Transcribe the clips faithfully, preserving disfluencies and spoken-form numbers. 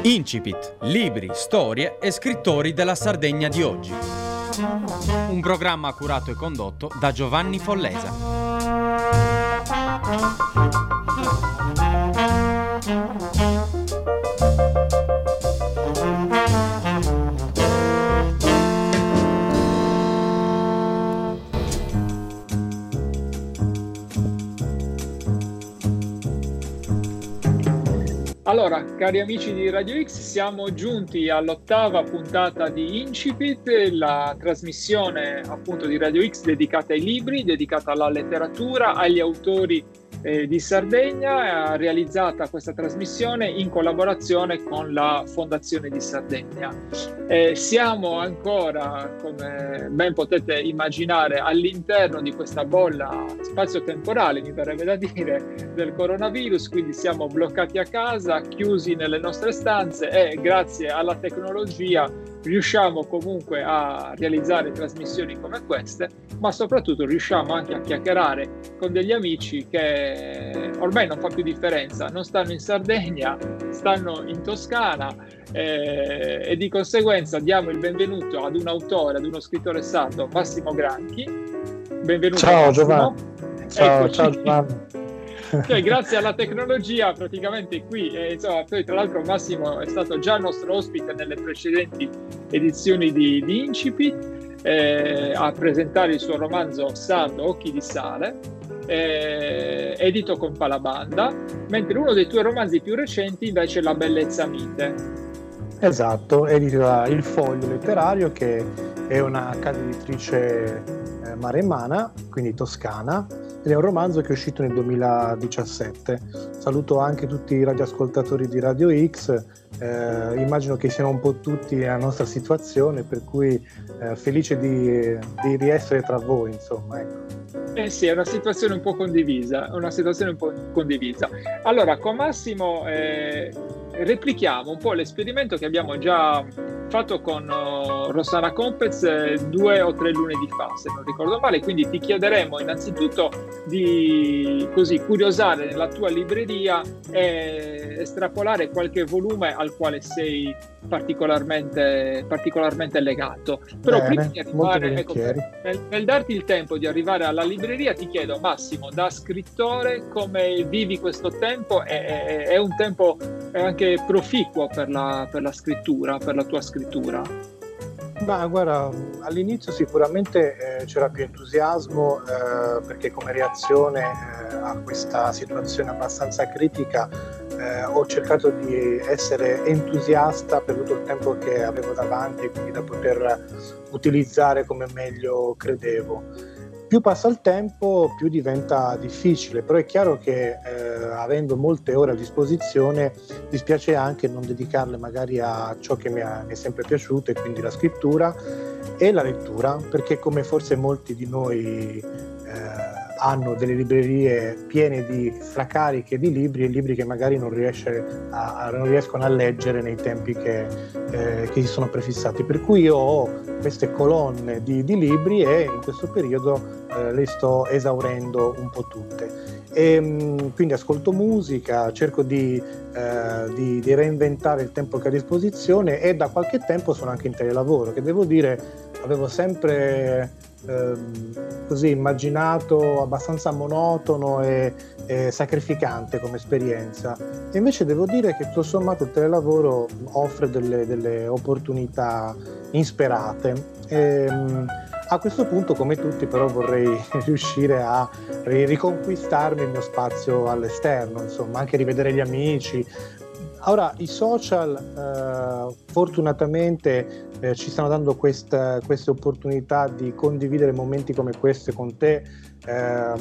Incipit, libri, storie e scrittori della Sardegna di oggi. Un programma curato e condotto da Giovanni Follesa. Allora, cari amici di Radio X, siamo giunti all'ottava puntata di Incipit, la trasmissione appunto di Radio X dedicata ai libri, dedicata alla letteratura, agli autori eh, di Sardegna, realizzata questa trasmissione in collaborazione con la Fondazione di Sardegna. Eh, siamo ancora, come ben potete immaginare, all'interno di questa bolla spazio-temporale, mi verrebbe da dire, del coronavirus, quindi siamo bloccati a casa, chiusi nelle nostre stanze e grazie alla tecnologia riusciamo comunque a realizzare trasmissioni come queste, ma soprattutto riusciamo anche a chiacchierare con degli amici che ormai non fa più differenza, non stanno in Sardegna, stanno in Toscana eh, e di conseguenza diamo il benvenuto ad un autore, ad uno scrittore sardo, Massimo Granchi. Benvenuto. Ciao Massimo. Giovanni. Ciao, Eccoci. ciao Giovanni. Cioè, grazie alla tecnologia praticamente qui, e insomma, poi tra l'altro Massimo è stato già nostro ospite nelle precedenti edizioni di, di Incipit eh, a presentare il suo romanzo sardo Occhi di Sale, eh, edito con Palabanda, mentre uno dei tuoi romanzi più recenti invece è La bellezza mite. Esatto, edita Il Foglio Letterario, che è una casa editrice eh, maremmana, quindi toscana, ed è un romanzo che è uscito nel duemiladiciassette. Saluto anche tutti i radioascoltatori di Radio X, eh, immagino che siano un po' tutti nella nostra situazione, per cui eh, felice di, di riessere tra voi, insomma, ecco. Eh sì, è una situazione un po' condivisa, una situazione un po' condivisa. Allora, con Massimo eh, replichiamo un po' l'esperimento che abbiamo già fatto con uh, Rossana Compez eh, due o tre lunedì fa, se non ricordo male, quindi ti chiederemo innanzitutto di così curiosare nella tua libreria e estrapolare qualche volume al quale sei particolarmente, particolarmente legato. Però Bene, prima di arrivare, ecco, volentieri. nel, nel darti il tempo di arrivare alla libreria, ti chiedo, Massimo, da scrittore come vivi questo tempo? È, è, è un tempo anche proficuo per la, per la scrittura, per la tua scrittura? Ma guarda, all'inizio sicuramente eh, c'era più entusiasmo eh, perché come reazione eh, a questa situazione abbastanza critica eh, ho cercato di essere entusiasta per tutto il tempo che avevo davanti, quindi da poter utilizzare come meglio credevo. Più passa il tempo, più diventa difficile, però è chiaro che eh, avendo molte ore a disposizione dispiace anche non dedicarle magari a ciò che mi, ha, mi è sempre piaciuto, e quindi la scrittura e la lettura, perché come forse molti di noi eh, hanno delle librerie piene di stracariche di libri e libri che magari non, riesce a, non riescono a leggere nei tempi che, eh, che si sono prefissati. Per cui io ho queste colonne di, di libri e in questo periodo eh, le sto esaurendo un po' tutte. E, mh, quindi ascolto musica, cerco di, eh, di, di reinventare il tempo che ho a disposizione, e da qualche tempo sono anche in telelavoro, che devo dire avevo sempre ehm, così immaginato abbastanza monotono e, e sacrificante come esperienza, e invece devo dire che tutto sommato il telelavoro offre delle, delle opportunità insperate. E, mh, a questo punto, come tutti, però vorrei riuscire a riconquistarmi il mio spazio all'esterno, insomma, anche rivedere gli amici. Ora, i social eh, fortunatamente eh, ci stanno dando questa, queste opportunità di condividere momenti come questi con te eh,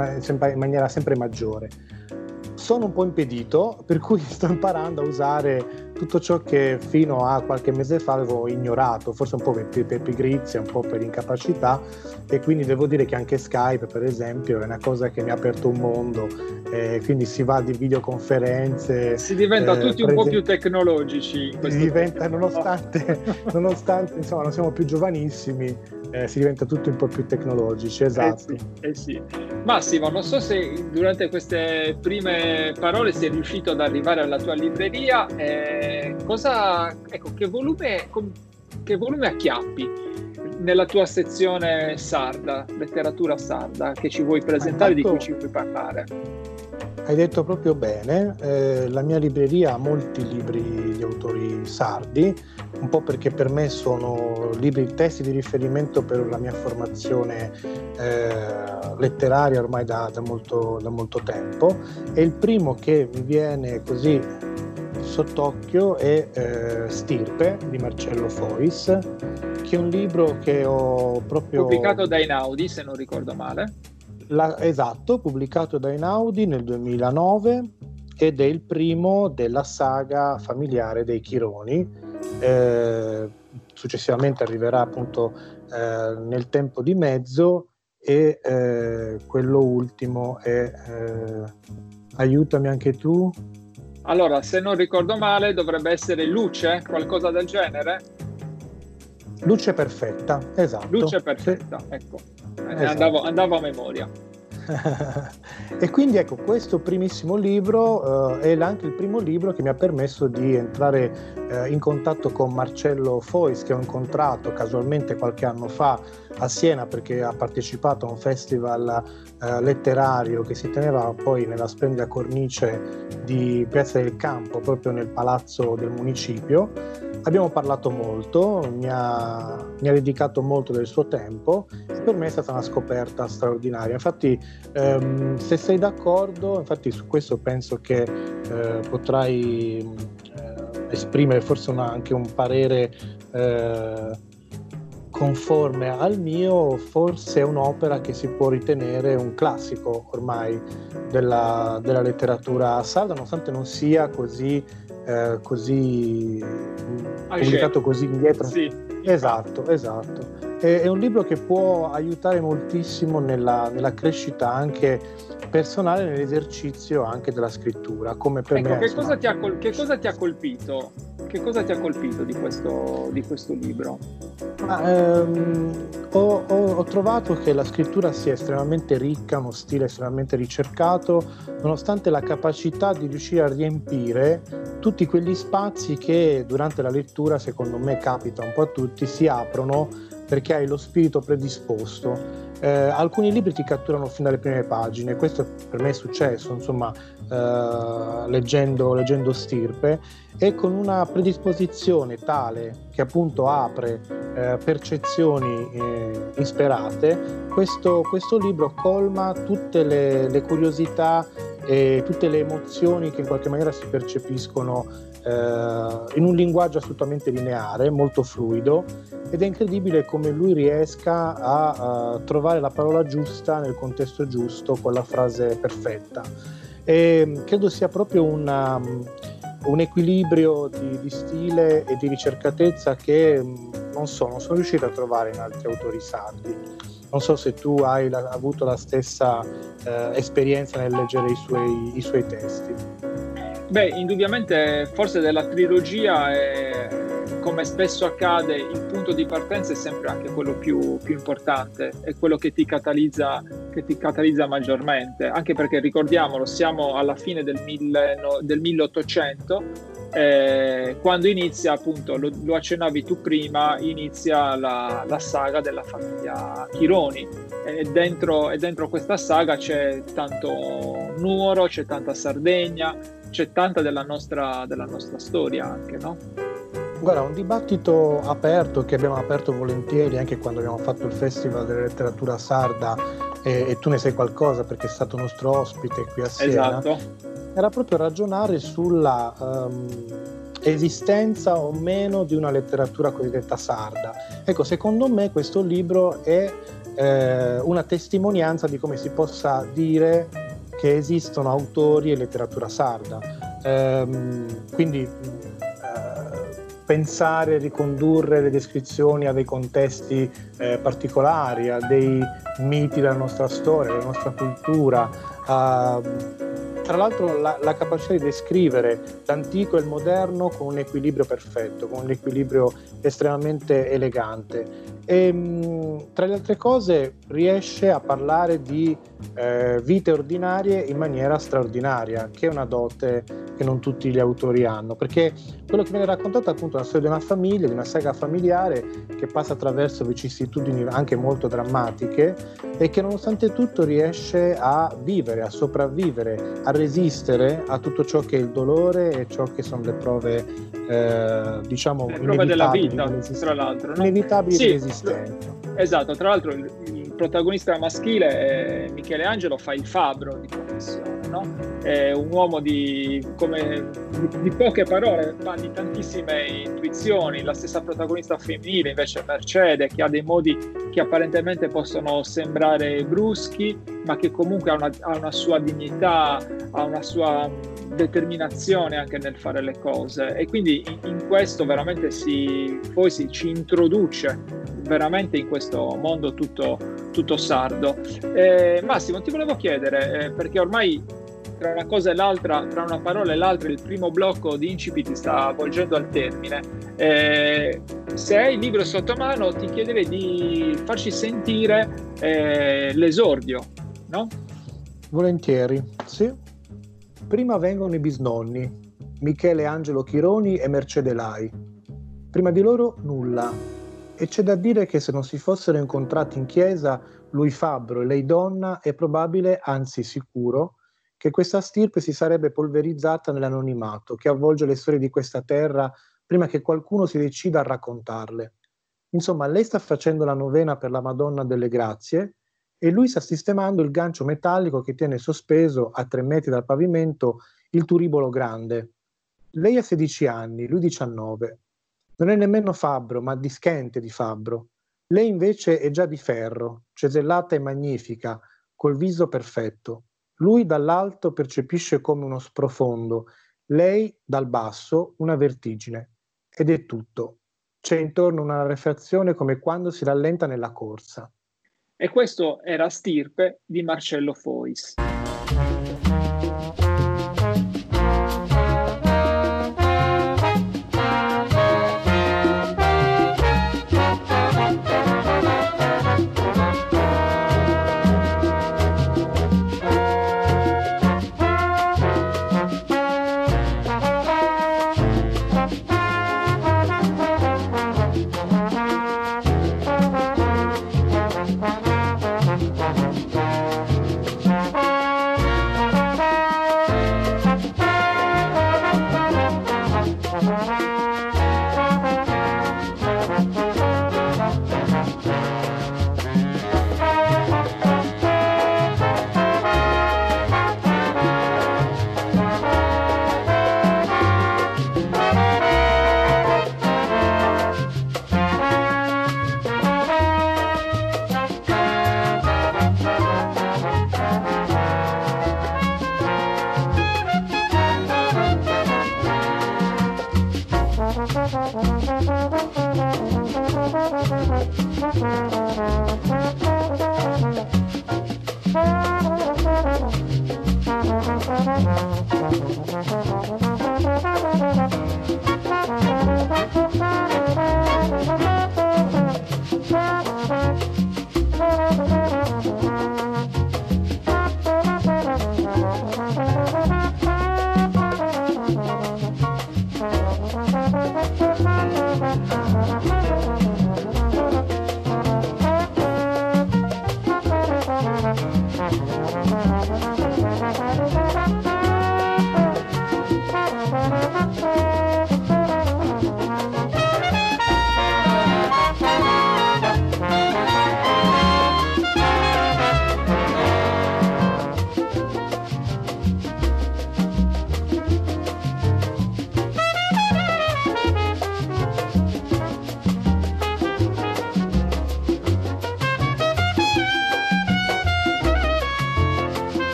in maniera sempre maggiore. Sono un po' impedito, per cui sto imparando a usare tutto ciò che fino a qualche mese fa avevo ignorato, forse un po' per, per pigrizia, un po' per incapacità, e quindi devo dire che anche Skype, per esempio, è una cosa che mi ha aperto un mondo, eh, quindi si va di videoconferenze. Si diventa eh, tutti un po' più tecnologici. In si diventa, nonostante, nonostante insomma non siamo più giovanissimi, eh, si diventa tutto un po' più tecnologici, esatto. Eh sì, eh sì. Massimo, non so se durante queste prime parole sei riuscito ad arrivare alla tua libreria, eh, cosa, ecco, che volume, che volume acchiappi nella tua sezione sarda, letteratura sarda, che ci vuoi presentare, intanto, di cui ci vuoi parlare? Hai detto proprio bene, eh, la mia libreria ha molti libri di autori sardi, un po' perché per me sono libri, testi di riferimento per la mia formazione eh, letteraria ormai da, da, molto, da molto tempo, e il primo che mi viene così sott'occhio è eh, Stirpe di Marcello Fois, che è un libro che ho proprio... Pubblicato da Einaudi, se non ricordo male. La, esatto, pubblicato da Einaudi nel duemilanove, ed è il primo della saga familiare dei Chironi. Eh, successivamente arriverà appunto eh, Nel tempo di mezzo, e eh, quello ultimo è eh, aiutami anche tu. Allora, se non ricordo male, dovrebbe essere Luce, qualcosa del genere? Luce perfetta, esatto. Luce perfetta, sì. Ecco, esatto. andavo, andavo a memoria. E quindi ecco, questo primissimo libro eh, è anche il primo libro che mi ha permesso di entrare eh, in contatto con Marcello Fois, che ho incontrato casualmente qualche anno fa a Siena, perché ha partecipato a un festival eh, letterario che si teneva poi nella splendida cornice di Piazza del Campo, proprio nel palazzo del municipio. Abbiamo parlato molto, mi ha, mi ha dedicato molto del suo tempo, e per me è stata una scoperta straordinaria. Infatti, ehm, se sei d'accordo, infatti su questo penso che eh, potrai eh, esprimere forse una, anche un parere eh, conforme al mio. Forse è un'opera che si può ritenere un classico ormai della, della letteratura sarda, nonostante non sia così Eh, così pubblicato così indietro. Sì, esatto, esatto. È, è un libro che può aiutare moltissimo nella, nella crescita anche personale, nell'esercizio anche della scrittura, come per ecco, me. Che cosa, ti ha col- che cosa ti ha colpito? Che cosa ti ha colpito di questo, di questo libro? Ma, ehm, ho, ho, ho trovato che la scrittura sia estremamente ricca, uno stile estremamente ricercato, nonostante la capacità di riuscire a riempire tutti quegli spazi che durante la lettura, secondo me capita un po' a tutti, si aprono perché hai lo spirito predisposto. Eh, alcuni libri ti catturano fin dalle prime pagine, questo per me è successo, insomma, eh, leggendo, leggendo Stirpe, e con una predisposizione tale che appunto apre eh, percezioni eh, insperate. Questo, questo libro colma tutte le, le curiosità e tutte le emozioni che in qualche maniera si percepiscono eh, in un linguaggio assolutamente lineare, molto fluido, ed è incredibile come lui riesca a, a trovare la parola giusta nel contesto giusto con la frase perfetta. E credo sia proprio una, un equilibrio di, di stile e di ricercatezza che non so, non sono riuscito a trovare in altri autori sardi. Non so se tu hai la, avuto la stessa eh, esperienza nel leggere i suoi, i suoi testi. Beh, indubbiamente forse della trilogia è, come spesso accade, il punto di partenza è sempre anche quello più, più importante, è quello che ti catalizza, che ti catalizza maggiormente, anche perché ricordiamolo, siamo alla fine del, mille, no, del milleottocento, eh, quando inizia, appunto, lo, lo accennavi tu prima, inizia la, la saga della famiglia Chironi, e dentro, e dentro questa saga c'è tanto Nuoro, c'è tanta Sardegna, c'è tanta della nostra, della nostra storia anche, no? Guarda, un dibattito aperto che abbiamo aperto volentieri anche quando abbiamo fatto il Festival della Letteratura Sarda, e, e tu ne sai qualcosa perché è stato nostro ospite qui a Siena. Esatto. Era proprio ragionare sulla um, esistenza o meno di una letteratura cosiddetta sarda. Ecco, secondo me questo libro è eh, una testimonianza di come si possa dire che esistono autori e letteratura sarda. Ehm, quindi eh, pensare, ricondurre le descrizioni a dei contesti eh, particolari, a dei miti della nostra storia, della nostra cultura. A, tra l'altro la, la capacità di descrivere l'antico e il moderno con un equilibrio perfetto, con un equilibrio estremamente elegante. E, mh, tra le altre cose riesce a parlare di eh, vite ordinarie in maniera straordinaria, che è una dote che non tutti gli autori hanno, perché quello che viene raccontato è appunto una storia di una famiglia, di una saga familiare che passa attraverso vicissitudini anche molto drammatiche e che nonostante tutto riesce a vivere, a sopravvivere, a resistere a tutto ciò che è il dolore e ciò che sono le prove eh, diciamo le prove della vita, tra l'altro, no? Inevitabili sì, di resistenza. Esatto, tra l'altro il, il protagonista maschile è Michelangelo, fa il fabbro di professione, no? È un uomo di, come, di, di poche parole, ma di tantissime intuizioni. La stessa protagonista femminile invece è Mercede, che ha dei modi che apparentemente possono sembrare bruschi, ma che comunque ha una, ha una sua dignità, ha una sua determinazione anche nel fare le cose, e quindi in, in questo veramente si, poi si ci introduce veramente in questo mondo tutto, tutto sardo. Eh, Massimo, ti volevo chiedere, eh, perché ormai tra una cosa e l'altra, tra una parola e l'altra, il primo blocco di Incipit sta volgendo al termine. Eh, se hai il libro sotto mano, ti chiederei di farci sentire eh, l'esordio, no? Volentieri, sì. Prima vengono i bisnonni, Michele Angelo Chironi e Mercede Lai. Prima di loro nulla. E c'è da dire che se non si fossero incontrati in chiesa, lui fabbro e lei donna, è probabile, anzi sicuro, che questa stirpe si sarebbe polverizzata nell'anonimato che avvolge le storie di questa terra prima che qualcuno si decida a raccontarle. Insomma, lei sta facendo la novena per la Madonna delle Grazie e lui sta sistemando il gancio metallico che tiene sospeso a tre metri dal pavimento il turibolo grande. Lei ha sedici anni, lui diciannove. Non è nemmeno fabbro, ma dischente di fabbro. Lei invece è già di ferro, cesellata e magnifica, col viso perfetto. Lui dall'alto percepisce come uno sprofondo, lei dal basso una vertigine. Ed è tutto. C'è intorno una rarefazione come quando si rallenta nella corsa. E questo era Stirpe di Marcello Fois.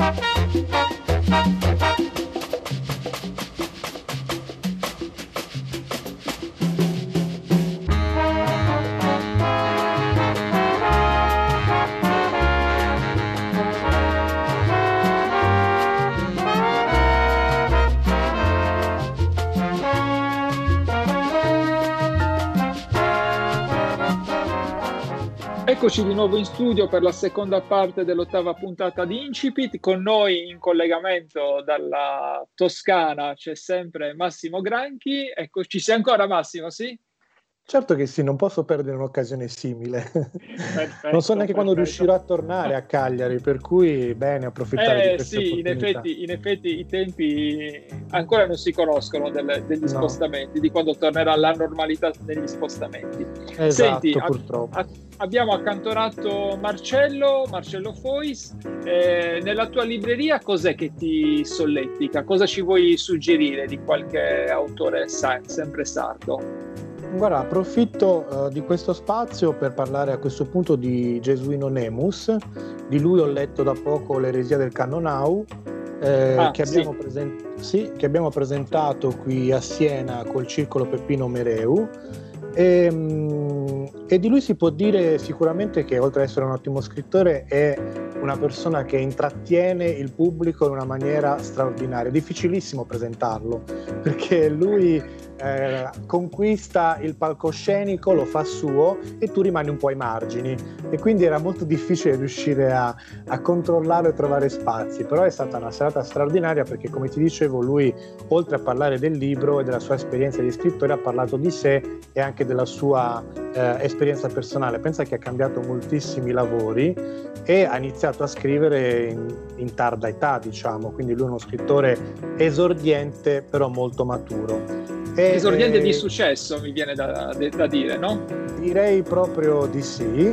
Eccoci di nuovo in studio per la seconda parte dell'ottava puntata di Incipit. Con noi in collegamento dalla Toscana c'è sempre Massimo Granchi. Ecco, ci sei ancora, Massimo, sì? Certo che sì, non posso perdere un'occasione simile. Perfetto, non so neanche perfetto. quando riuscirò a tornare a Cagliari, per cui bene approfittare eh, di queste sì, in effetti, in effetti i tempi ancora non si conoscono del, degli No. spostamenti, di quando tornerà la normalità negli spostamenti. Esatto, Senti, a- purtroppo. a- abbiamo accantonato Marcello, Marcello Fois. Eh, nella tua libreria cos'è che ti solletica? Cosa ci vuoi suggerire di qualche autore sa- sempre sardo? Guarda, approfitto uh, di questo spazio per parlare a questo punto di Gesuino Nemus. Di lui ho letto da poco L'eresia del Cannonau, eh, Ah, che, sì. abbiamo presen- sì, che abbiamo presentato qui a Siena col Circolo Peppino Mereu. E, mm, e di lui si può dire sicuramente che, oltre ad essere un ottimo scrittore, è una persona che intrattiene il pubblico in una maniera straordinaria. È difficilissimo presentarlo, perché lui eh, conquista il palcoscenico, lo fa suo e tu rimani un po' ai margini, e quindi era molto difficile riuscire a, a controllarlo e trovare spazi. Però è stata una serata straordinaria, perché, come ti dicevo, lui, oltre a parlare del libro e della sua esperienza di scrittore, ha parlato di sé e anche della sua eh, esperienza personale. Pensa che ha cambiato moltissimi lavori e ha iniziato a scrivere in, in tarda età, diciamo, quindi lui è uno scrittore esordiente però molto maturo. E, Esordiente eh, di successo, mi viene da, da dire, no? Direi proprio di sì.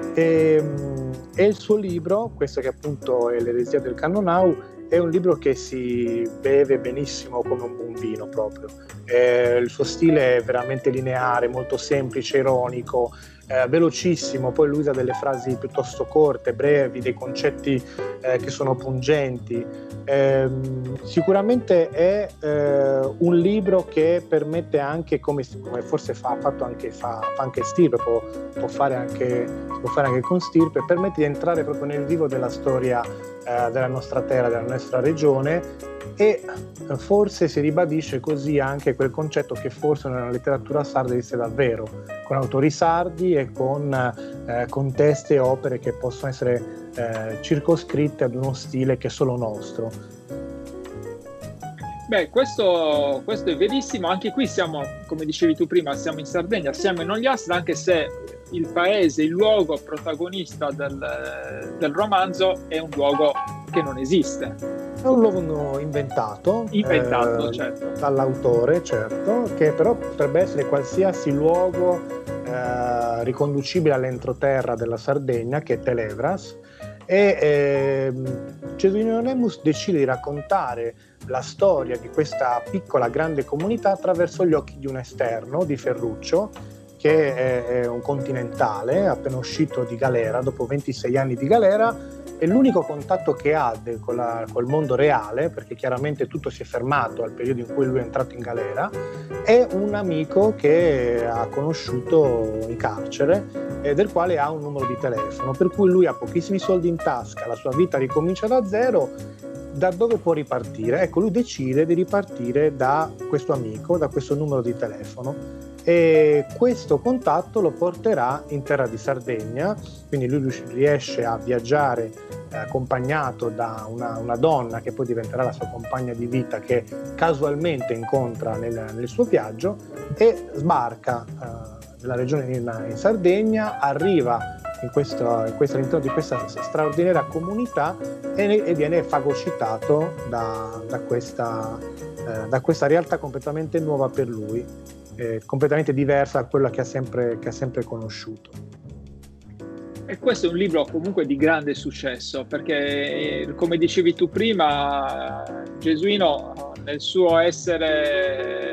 E, e il suo libro, questo che appunto è L'eresia del Cannonau, è un libro che si beve benissimo come un buon vino proprio. Eh, il suo stile è veramente lineare, molto semplice, ironico, eh, velocissimo. Poi lui usa delle frasi piuttosto corte, brevi, dei concetti eh, che sono pungenti. Eh, sicuramente è eh, un libro che permette anche, come, come forse fa, ha fatto anche, fa, fa anche Stirpe, può, può, fare anche, può fare anche con Stirpe, permette di entrare proprio nel vivo della storia eh, della nostra terra, della nostra regione, e forse si ribadisce così anche quel concetto che forse nella letteratura sarda esiste davvero, con autori sardi e con eh, con testi e opere che possono essere eh, circoscritte ad uno stile che è solo nostro. Beh, questo, questo è verissimo. Anche qui siamo, come dicevi tu prima, siamo in Sardegna, siamo in Ogliastra, anche se il paese, il luogo protagonista del, del romanzo è un luogo che non esiste. È un luogo inventato, Inventato, eh, certo. dall'autore, certo, che però potrebbe essere qualsiasi luogo eh, riconducibile all'entroterra della Sardegna, che è Televras. E eh, Gesuino Nemus decide di raccontare la storia di questa piccola grande comunità attraverso gli occhi di un esterno, di Ferruccio, che è, è un continentale appena uscito di galera, dopo ventisei anni di galera, e l'unico contatto che ha de, con la, col mondo reale, perché chiaramente tutto si è fermato al periodo in cui lui è entrato in galera, è un amico che ha conosciuto in carcere e del quale ha un numero di telefono, per cui lui ha pochissimi soldi in tasca, la sua vita ricomincia da zero. Da dove può ripartire? Ecco, lui decide di ripartire da questo amico, da questo numero di telefono, e questo contatto lo porterà in terra di Sardegna. Quindi lui riesce a viaggiare eh, accompagnato da una, una donna che poi diventerà la sua compagna di vita, che casualmente incontra nel, nel suo viaggio, e sbarca eh, nella regione in, in Sardegna, arriva in questo, in questo, all'interno di questa straordinaria comunità e, e viene fagocitato da, da, questa, eh, da questa realtà completamente nuova per lui, eh, completamente diversa da quella che ha sempre, che ha sempre conosciuto. E questo è un libro comunque di grande successo, perché come dicevi tu prima, Gesuino nel suo essere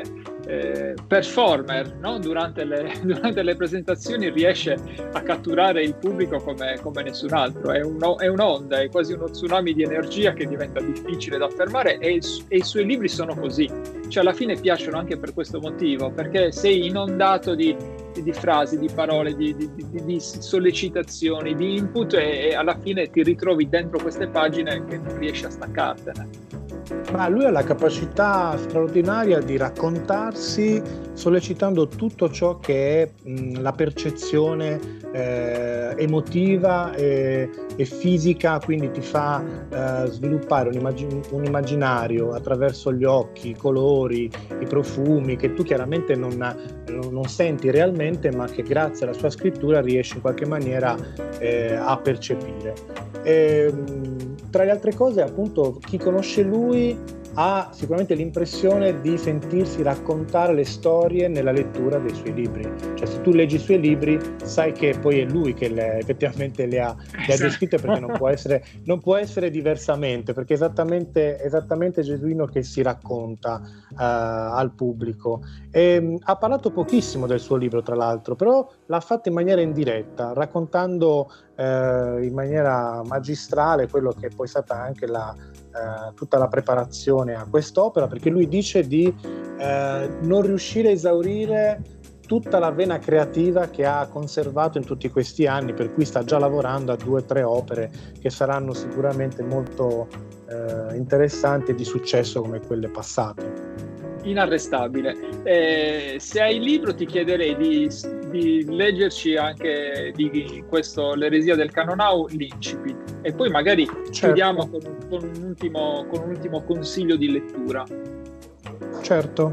eh, performer, no? durante, le, durante le presentazioni riesce a catturare il pubblico come, come nessun altro, è, un, è un'onda, è quasi uno tsunami di energia che diventa difficile da fermare, e, il, e i suoi libri sono così, cioè alla fine piacciono anche per questo motivo, perché sei inondato di, di, di frasi, di parole, di, di, di, di sollecitazioni, di input, e, e alla fine ti ritrovi dentro queste pagine che non riesci a staccartene. Ma lui ha la capacità straordinaria di raccontarsi sollecitando tutto ciò che è mh, la percezione eh, emotiva e, e fisica, quindi ti fa eh, sviluppare un, immagin- un immaginario attraverso gli occhi, i colori, i profumi, che tu chiaramente non, non senti realmente, ma che grazie alla sua scrittura riesci in qualche maniera eh, a percepire. E, tra le altre cose, appunto, chi conosce lui ha sicuramente l'impressione di sentirsi raccontare le storie nella lettura dei suoi libri. Cioè, se tu leggi i suoi libri, sai che poi è lui che le, effettivamente le ha, le ha descritte, perché non può essere, non può essere diversamente, perché è esattamente, esattamente Gesuino che si racconta uh, al pubblico. E, ha parlato pochissimo del suo libro, tra l'altro, però l'ha fatto in maniera indiretta, raccontando eh, in maniera magistrale quello che è poi stata anche la, eh, tutta la preparazione a quest'opera, perché lui dice di eh, non riuscire a esaurire tutta la vena creativa che ha conservato in tutti questi anni, per cui sta già lavorando a due o tre opere che saranno sicuramente molto eh, interessanti e di successo come quelle passate. Inarrestabile. Eh, se hai il libro ti chiederei di, di leggerci anche di questo L'eresia del Canonau, l'incipit, e poi magari certo. chiudiamo con, con, un ultimo, con un ultimo consiglio di lettura. Certo.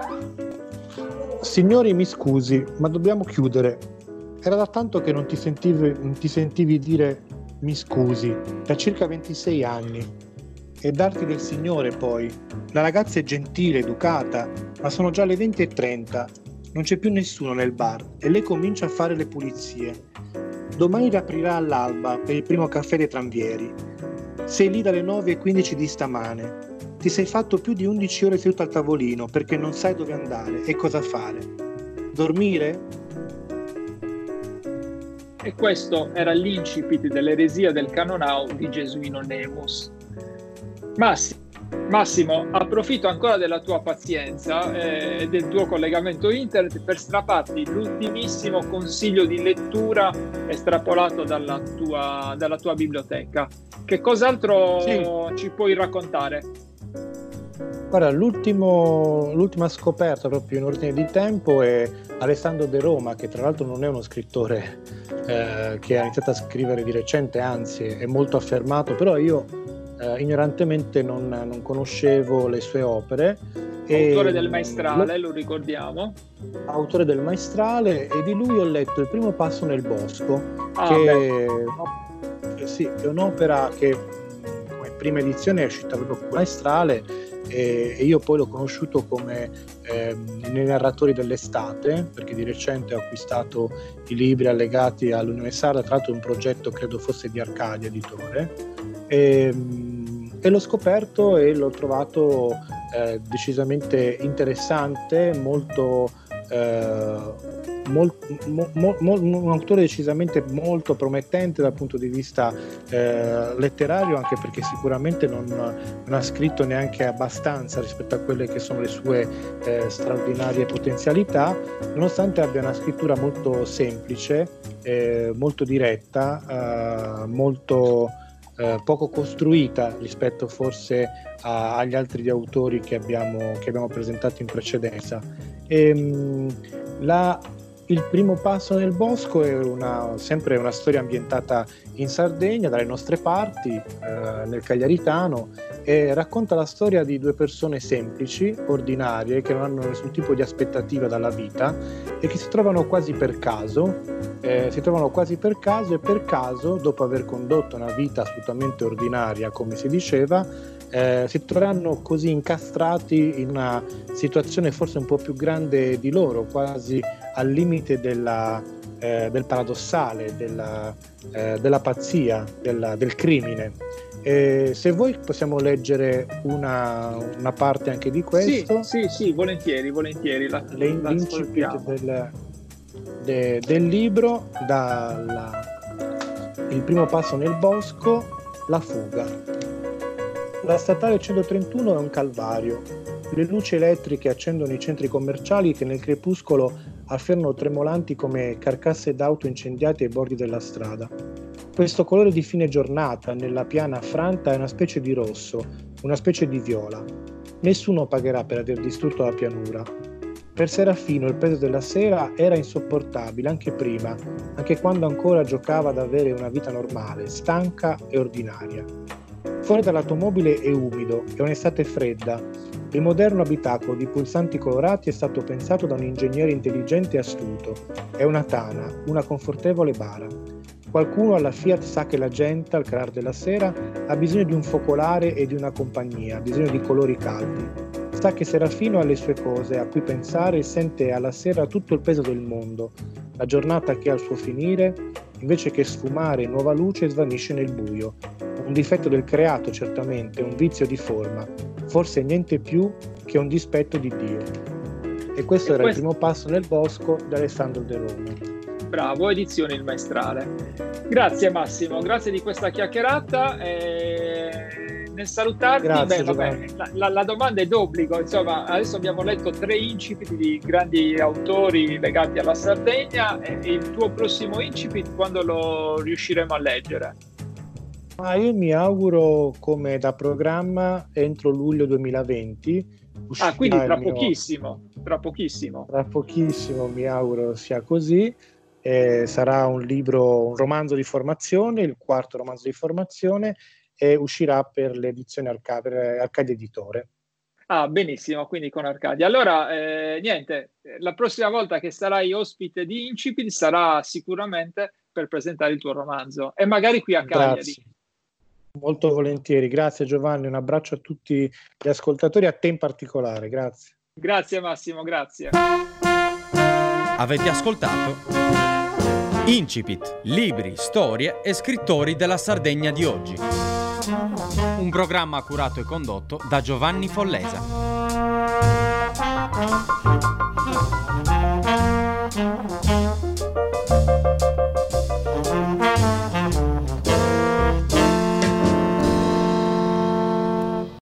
Signori, mi scusi, ma dobbiamo chiudere. Era da tanto che non ti sentivi, non ti sentivi dire mi scusi, da circa ventisei anni. E darti del Signore poi. La ragazza è gentile, educata, ma sono già le venti e trenta. Non c'è più nessuno nel bar e lei comincia a fare le pulizie. Domani riaprirà all'alba per il primo caffè dei tranvieri. Sei lì dalle nove e quindici di stamane. Ti sei fatto più di undici ore seduto al tavolino perché non sai dove andare e cosa fare. Dormire? E questo era l'incipit dell'eresia del Canonau di Gesuino Nemus. Massimo, Massimo, approfitto ancora della tua pazienza e eh, del tuo collegamento internet per strapparti l'ultimissimo consiglio di lettura estrapolato dalla tua, dalla tua biblioteca. Che cos'altro sì. ci puoi raccontare? Guarda, l'ultimo, l'ultima scoperta proprio in ordine di tempo è Alessandro De Roma, che tra l'altro non è uno scrittore eh, che ha iniziato a scrivere di recente, anzi è molto affermato, però io Uh, ignorantemente non, non conoscevo le sue opere. Autore e, del Maestrale, lo, lo ricordiamo. Autore del Maestrale, e di lui ho letto Il primo passo nel bosco, ah, che eh, sì, è un'opera che come prima edizione è uscita proprio con Maestrale, e, e io poi l'ho conosciuto come eh, nei narratori dell'estate, perché di recente ho acquistato i libri allegati all'Unione Sarda, tra l'altro un progetto credo fosse di Arcadia Editore. E, e l'ho scoperto e l'ho trovato eh, decisamente interessante, molto, eh, mol, mo, mo, mo, un autore decisamente molto promettente dal punto di vista eh, letterario, anche perché sicuramente non, non ha scritto neanche abbastanza rispetto a quelle che sono le sue eh, straordinarie potenzialità, nonostante abbia una scrittura molto semplice, eh, molto diretta, eh, molto Eh, poco costruita rispetto forse a, agli altri autori che abbiamo, che abbiamo presentato in precedenza. E, mh, la, il primo passo nel bosco è una, sempre una storia ambientata in Sardegna, dalle nostre parti, eh, nel Cagliaritano, e racconta la storia di due persone semplici, ordinarie, che non hanno nessun tipo di aspettativa dalla vita e che si trovano quasi per caso, eh, si trovano quasi per caso e per caso, dopo aver condotto una vita assolutamente ordinaria, come si diceva, eh, si troveranno così incastrati in una situazione forse un po' più grande di loro, quasi al limite della, eh, del paradossale, della, eh, della pazzia, della, del crimine. Eh, se vuoi possiamo leggere una, una parte anche di questo. Sì, sì, sì, volentieri, volentieri. La, Le l'incipit del, de, del libro, dal il primo passo nel bosco, la fuga. La statale centotrentuno è un calvario. Le luci elettriche accendono i centri commerciali che nel crepuscolo affermano tremolanti come carcasse d'auto incendiate ai bordi della strada. Questo colore di fine giornata nella piana affranta è una specie di rosso, una specie di viola. Nessuno pagherà per aver distrutto la pianura. Per Serafino il peso della sera era insopportabile anche prima, anche quando ancora giocava ad avere una vita normale, stanca e ordinaria. Fuori dall'automobile è umido, è un'estate fredda. Il moderno abitacolo di pulsanti colorati è stato pensato da un ingegnere intelligente e astuto. È una tana, una confortevole bara. Qualcuno alla Fiat sa che la gente, al calar della sera, ha bisogno di un focolare e di una compagnia, ha bisogno di colori caldi. Sa che Serafino ha le sue cose a cui pensare e sente alla sera tutto il peso del mondo. La giornata che al suo finire, invece che sfumare nuova luce, svanisce nel buio. Un difetto del creato, certamente, un vizio di forma, forse niente più che un dispetto di Dio. E questo e era questo... il primo passo nel bosco di Alessandro De Roma. Bravo, edizione Il Maestrale. Grazie Massimo, grazie di questa chiacchierata. E nel salutarti, grazie, beh, vabbè, la, la, la domanda è d'obbligo, insomma, adesso abbiamo letto tre incipit di grandi autori legati alla Sardegna, e, e il tuo prossimo incipit quando lo riusciremo a leggere? Ah, io mi auguro, come da programma, entro luglio duemilaventi. Ah, quindi tra mio... pochissimo, tra pochissimo. Tra pochissimo mi auguro sia così. Eh, sarà un libro, un romanzo di formazione, il quarto romanzo di formazione, e uscirà per l'edizione Arca- per Arcadia Editore. Ah, benissimo, quindi con Arcadia. Allora, eh, niente, la prossima volta che sarai ospite di Incipit sarà sicuramente per presentare il tuo romanzo, e magari qui a Cagliari. Grazie. Molto volentieri, grazie Giovanni, un abbraccio a tutti gli ascoltatori, a te in particolare, grazie. Grazie Massimo, grazie. Avete ascoltato Incipit, libri, storie e scrittori della Sardegna di oggi. Un programma curato e condotto da Giovanni Follesa.